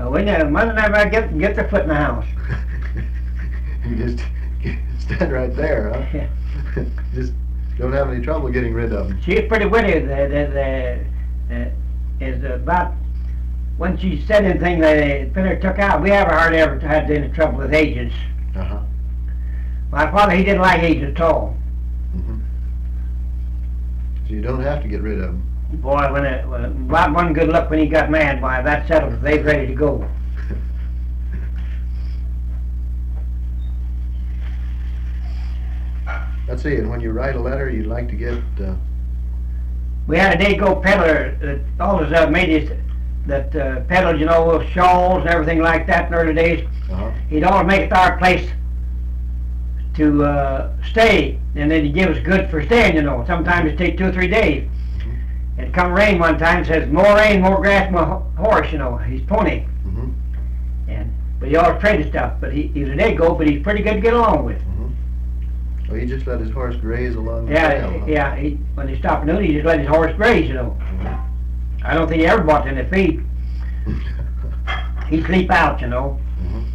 We never, Mother never get their foot in the house. You just stand right there, huh? Yeah. Just don't have any trouble getting rid of them. She's pretty witty. Is about when she said anything the filler took out. We hardly ever had any trouble with agents. Uh-huh. My father, he didn't like agents at all. Mm-hmm. So you don't have to get rid of them. Boy, about one good look when he got mad, why, that settled it. They was ready to go. Let's see, and when you write a letter, you'd like to get... We had a Dago peddler that always made us that peddled, shawls and everything like that in the early days. Uh-huh. He'd always make it our place to stay, and then he'd give us goods for staying, Sometimes it'd take 2 or 3 days. Mm-hmm. It'd come rain one time, says, more rain, more grass, more horse, his pony. Mm-hmm. But he always traded stuff, but he was a Dago, but he's pretty good to get along with. Mm-hmm. Oh, he just let his horse graze along the trail, huh? Yeah, when he stopped noon, he just let his horse graze, Mm-hmm. I don't think he ever bought any feed. He'd sleep out, Mm-hmm.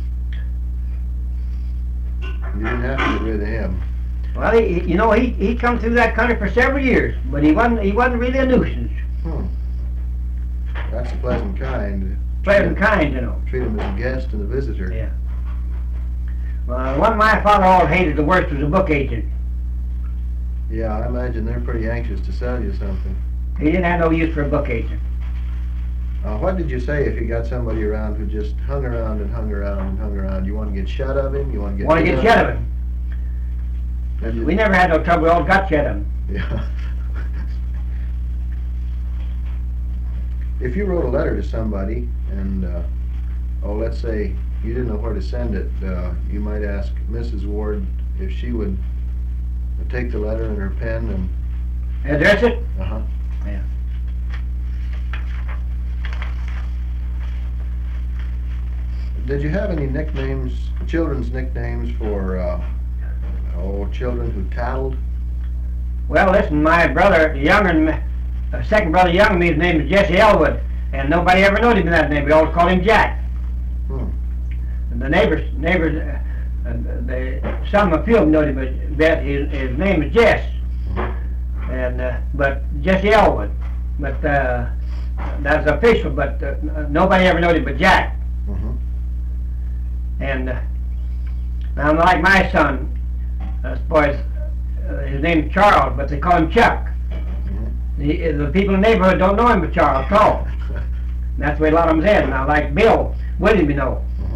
You didn't have to get rid of him. Well, he come through that country for several years, but he wasn't really a nuisance. That's a pleasant kind. Pleasant kind, Treat him as a guest and a visitor. Yeah. Well, the one my father always hated the worst was a book agent. Yeah, I imagine they're pretty anxious to sell you something. He didn't have no use for a book agent. What did you say if you got somebody around who just hung around and hung around and hung around? You want to get shut of him? You want to get shut of him. We never had no trouble. We all got shut of him. Yeah. If you wrote a letter to somebody and, let's say you didn't know where to send it, you might ask Mrs. Ward if she would take the letter in her pen and... Address it? Uh-huh. Yeah. Did you have any nicknames, children's nicknames for, children who tattled? Well, listen, my brother, second brother younger than me, his name is Jesse Elwood, and nobody ever knew him by that name. We always called him Jack. And the neighbors, some a few of them knew him, but his name is Jess. And but Jesse Elwood, but that's official. But nobody ever knew him but Jack. And now, like my son, his name is Charles, but they call him Chuck. The people in the neighborhood don't know him but Charles at all. And that's the way a lot of them said. Now, like Bill William,